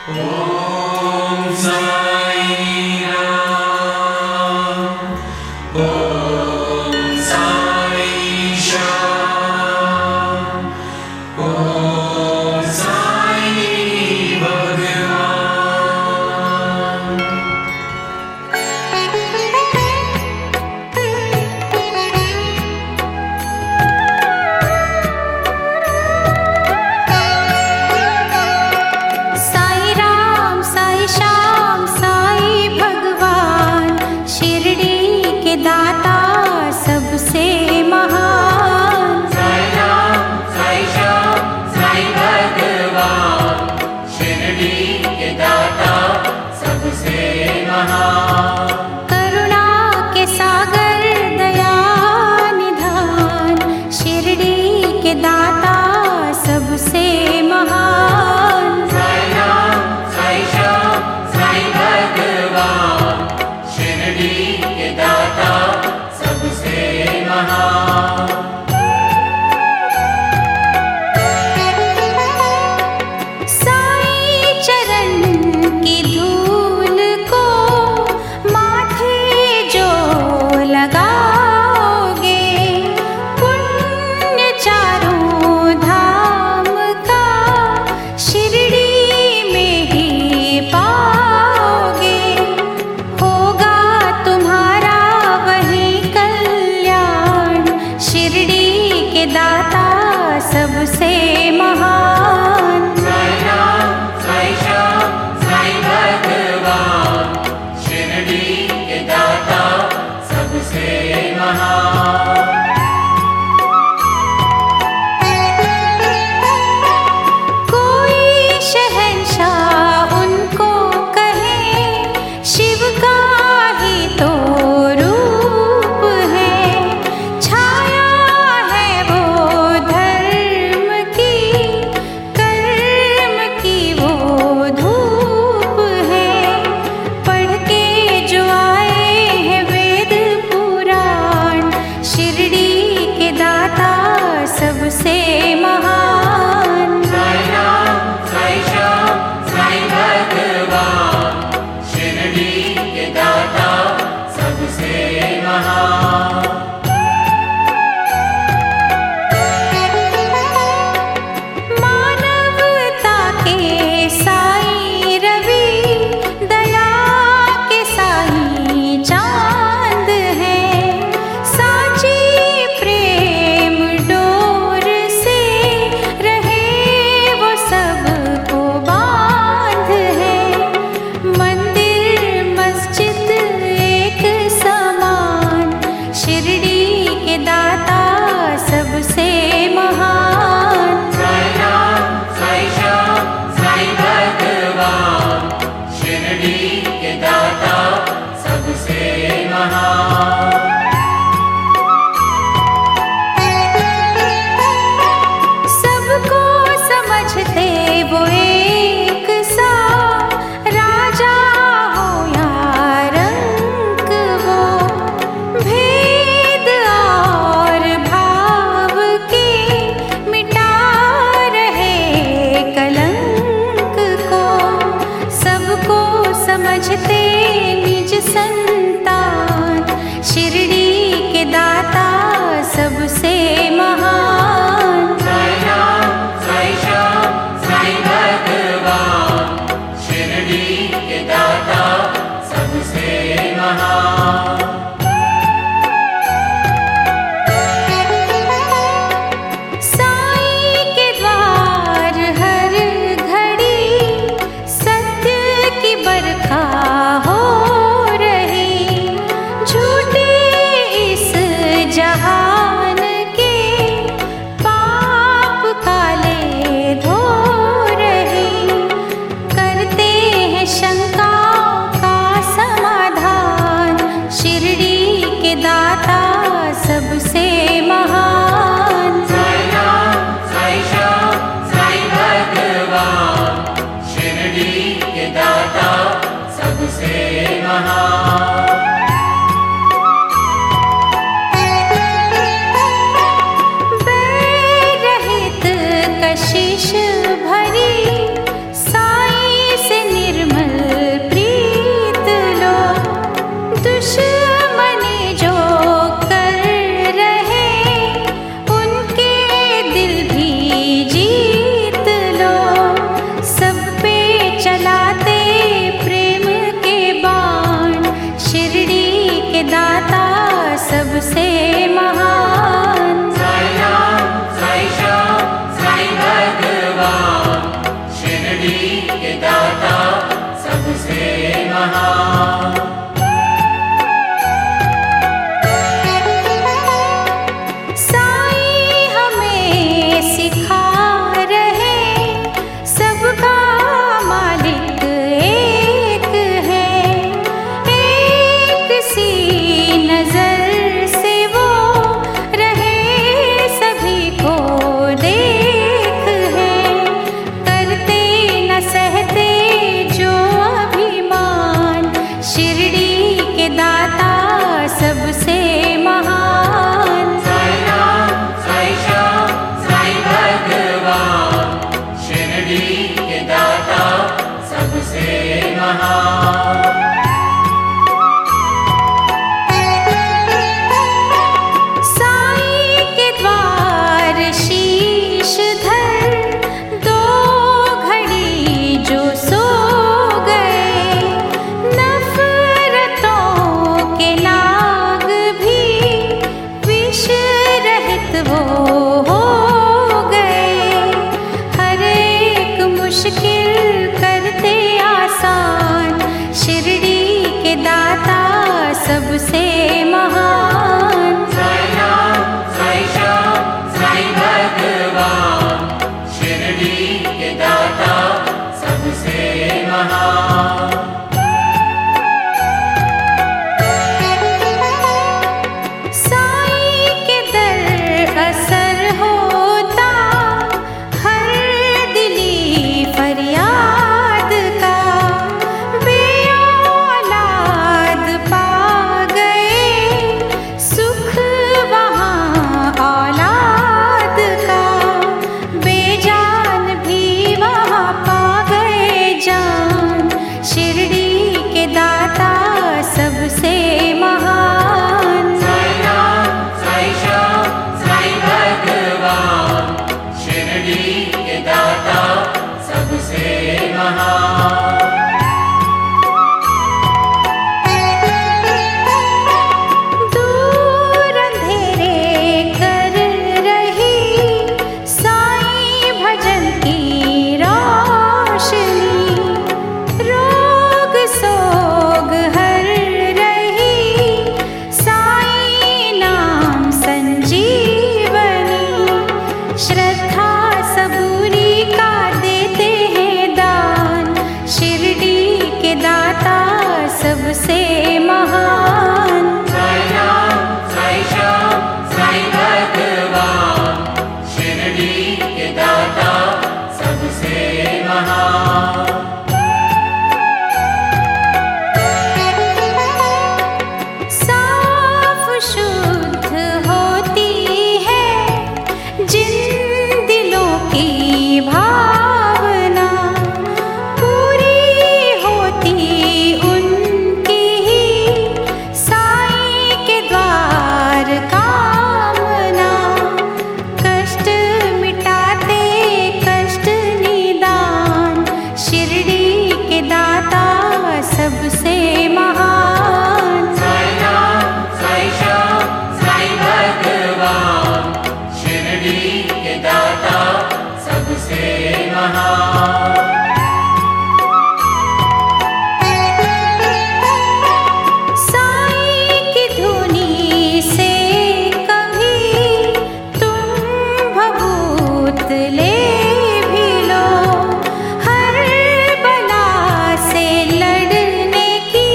Om Sai Ram, Om Sai Shyam, Om Sai Bhagavan. Sai Ram Sai Shyam Sai भगवान, शिरडी के दाता सबसे महान। साई राम साई श्याम साई भगवान, शिरडी के दाता सबसे महान। करुणा के सागर दया निधान, शिरडी के दाता सबसे महान। साई राम साई श्याम साई भगवान, शिरडी के दाता सबसे महान। साई चरण की धूल को माथे जो लगाओगे, पुण्य चारों धाम का शिरडी में ही पाओगे। होगा तुम्हारा वही कल्याण, शिरडी के दाता सबसे महान। साई राम साई श्याम साई भगवान, शिरडी के दाता सबसे महान। कोई शहंशाह उनको कहे, शिव का ही तो रूप है। छाया है वो धर्म की, कर्म की वो धूप है। पढ़ के जो आए हैं वेद पुराण, शिरडी के दाता सबसे महान। साई राम साई श्याम साई भगवान, शिरडी के दाता सबसे महान। मानवता के साई रवि, दया के साई चांद है। साची प्रेम डोर से रहे वो सबको बांध है। मंदिर मस्जिद एक समान, शिरडी के दाता सबसे महान। साई राम साई श्याम साई भगवान, शिरडी के दाता सबसे महान। सबको समझते वो एक सा, राजा हो या रंक वो। भेद और भाव के मिटा रहे कलंक को। सबको समझते निज संतान, शिरडी के दाता सबसे महान। साई राम साई श्याम साई भगवान, शिरडी के दाता सबसे महान। साई के द्वार हर घड़ी सत्य की बरखा हो रही। झूठे इस जहान के पाप काले धो रहे। करते हैं शंकाओं का समाधान, शिरडी के दाता सबसे महान। साई राम साई श्याम साई भगवान, शिरडी के दाता सबसे महान। बैर रहित कशिश भरी, साई से भावना पूरी होती उनकी ही साईं के द्वार कामना। कष्ट मिटाते कष्ट निदान शिरडी के दाता सबसे महान। साईं राम साईं श्याम साईं भगवान शिरडी के दाता सबसे महान। साईं की धुनी से कभी तुम भभूत ले भी लो, हर बला से लड़ने की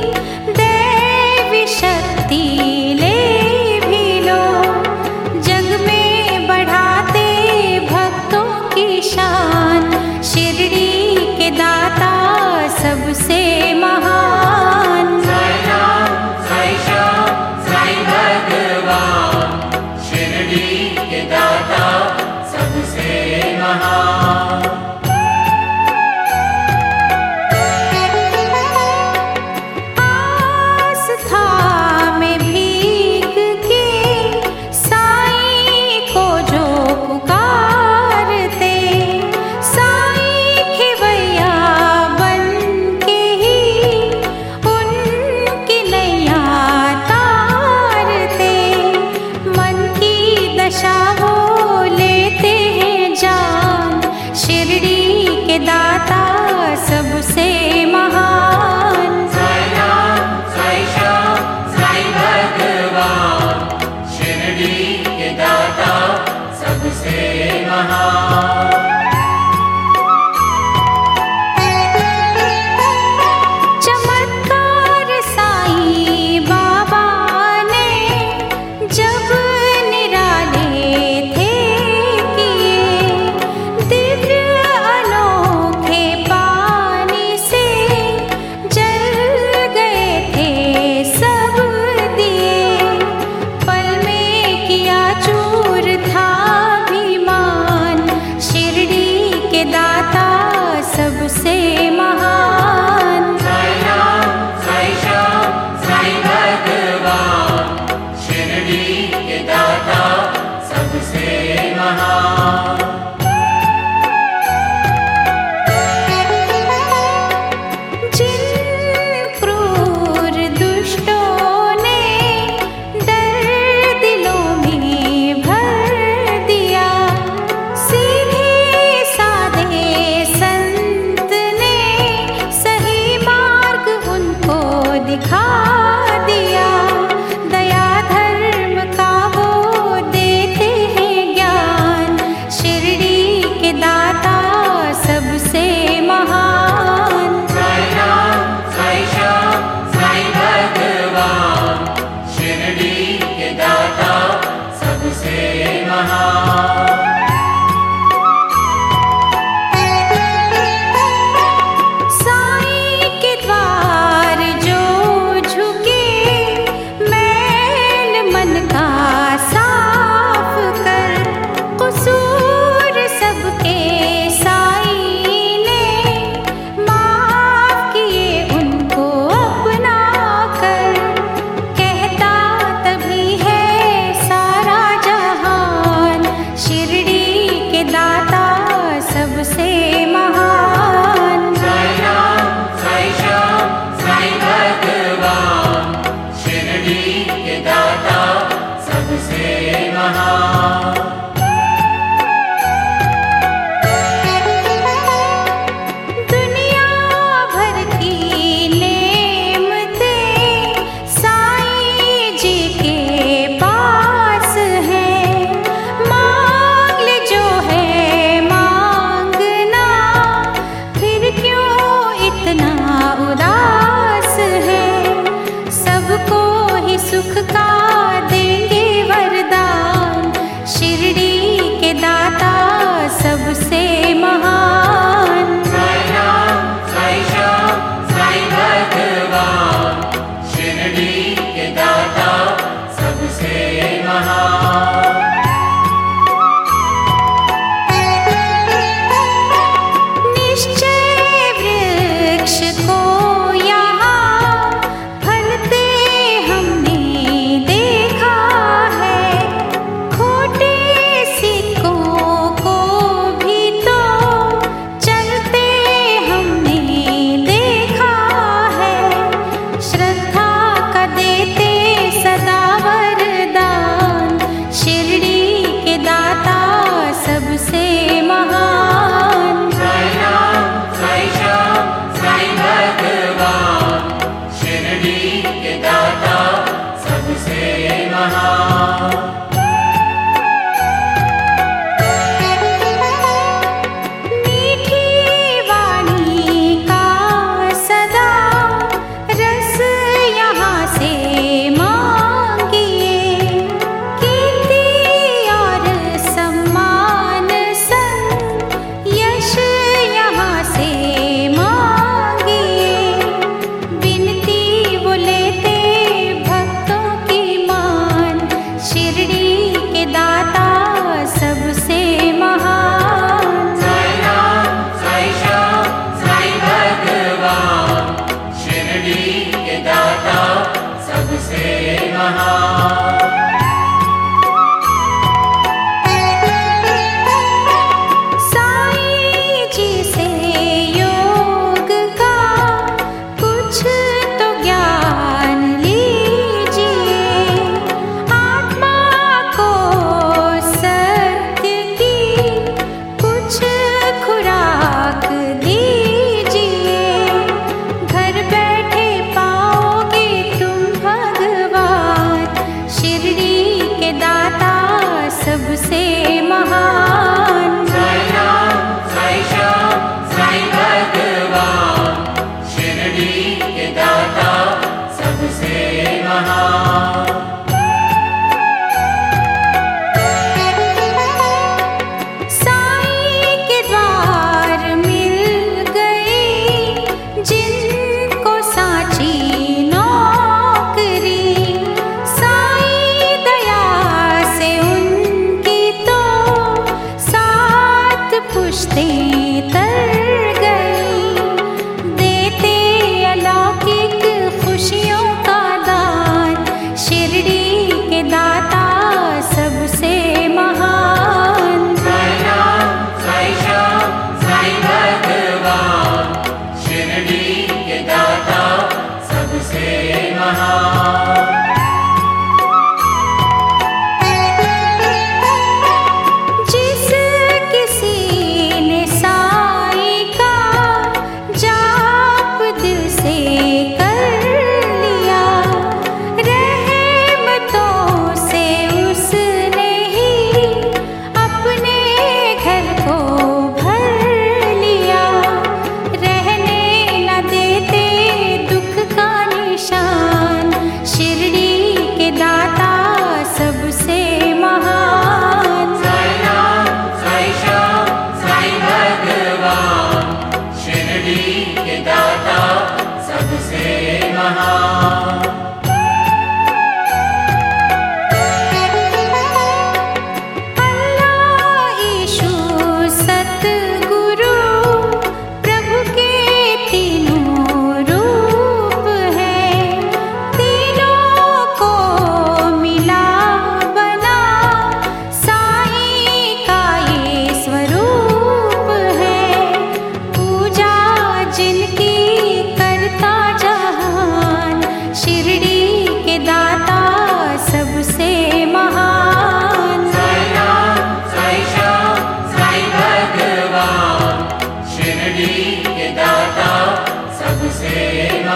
दैवी शक्ति ले भी लो। जग में बढ़ाते भक्तों की शान शिरडी के दाता सबसे महान। साईं राम साईं श्याम साईं भगवान शिरडी के दाता सबसे महान। आस्था में भीग के साईं को जो पुकारते, साईं खिवैया बन के ही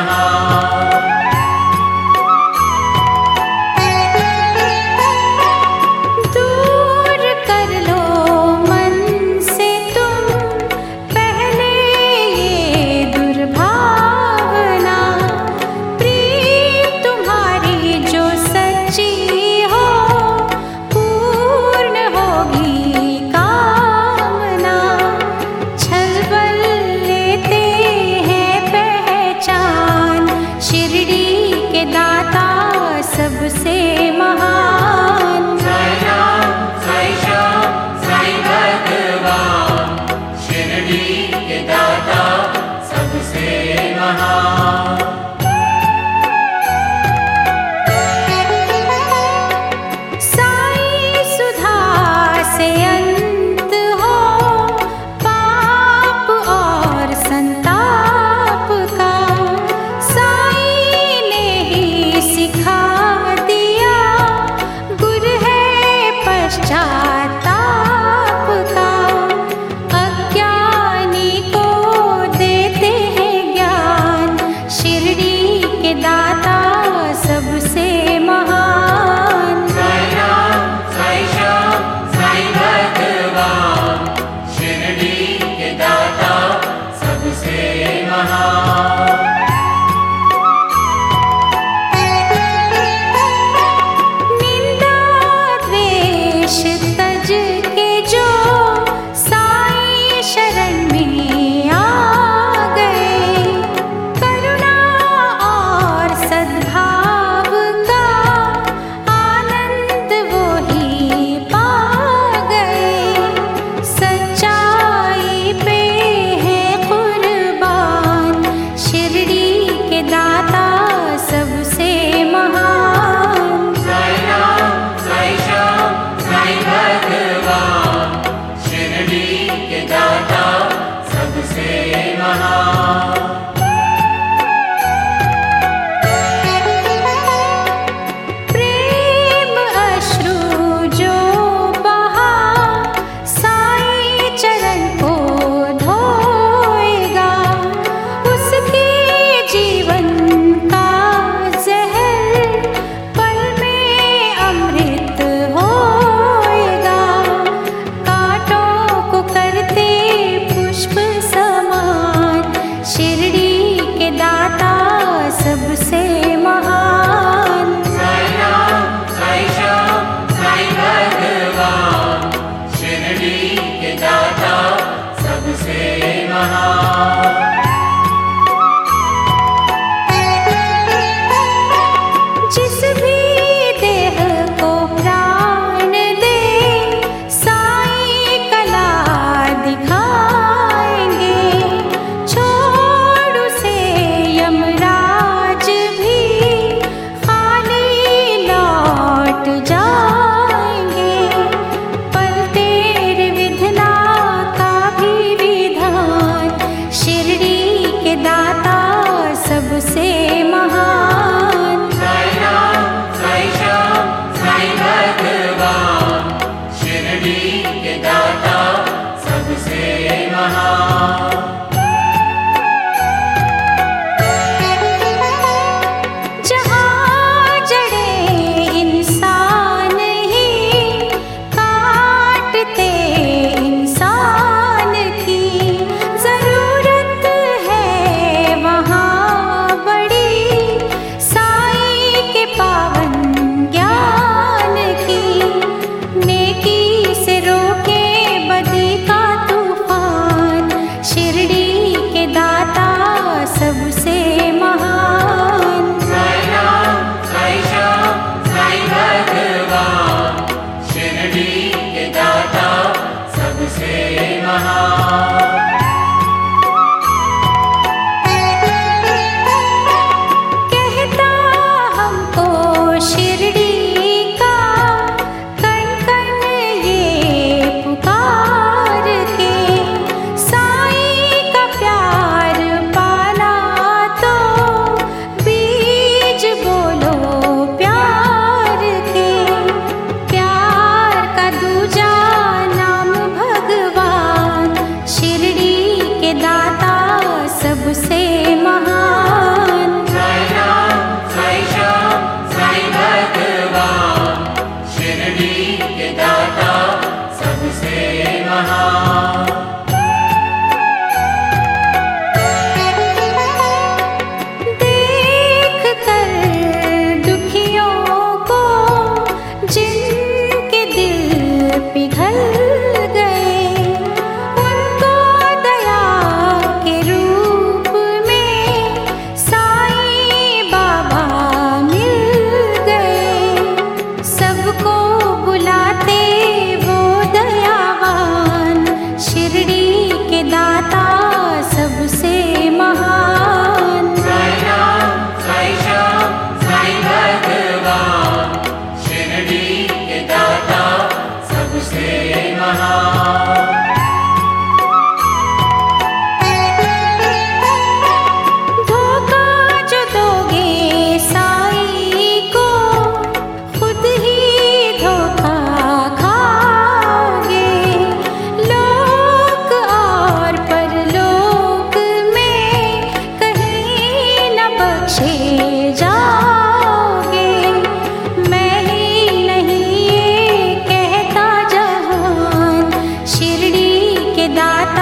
महान। दूर कर लो मन से तुम पहले ये दुर्भावना, प्रीत तुम्हारी जो सच्ची हो पूर्ण होगी कामना। छलबल लेते हैं पहचान, शिरडी के दाता सबसे महान। साई राम साई श्याम साई भगवान, शिरडी के दाता सबसे महान। साई सुधा से अंत हो पाप और संताप का, साई ने ही सिखा दिया गुर है पश्चाताप का। अज्ञानी को देते हैं ज्ञान, शिरडी के दाता सबसे महान। साई राम साई श्याम साई भगवान, शिरडी के दाता सबसे महान। निंदा द्वेष तज के जो साई शरण में आ गए, करुणा और सद्भाव का आनंद वो ही पा गए। सच्चाई पे है कुर्बान, शिरडी के दाता सबसे महान। साई राम साई श्याम साई भगवान, शिरडी के दाता सबसे महान। प्रेम अश्रु जो बहा साई चरण को धोएगा, उसके जीवन का जहर पल में अमृत होएगा। कांटों को करते पुष्प समान, शिरडी के दाता सबसे महान। साई राम साई श्याम साई भगवान, शिरडी के दाता सबसे महान। जिस भी देह को प्राण दे साई कला दिखाएंगे, छोड़ उसे यमराज भी खाली लौट जाएंगे। पर तेरे विधना का भी विधान, शिरडी के दाता सबसे महान। साई राम साई श्याम साई भगवान, शिरडी के दाता सबसे महान। जहाँ जड़े इंसान ही काटते इंसान की, जरूरत है वहाँ बड़ी साई के पावन ज्ञान की। नेकी से रोके बदी का तूफान, शिरडी के दाता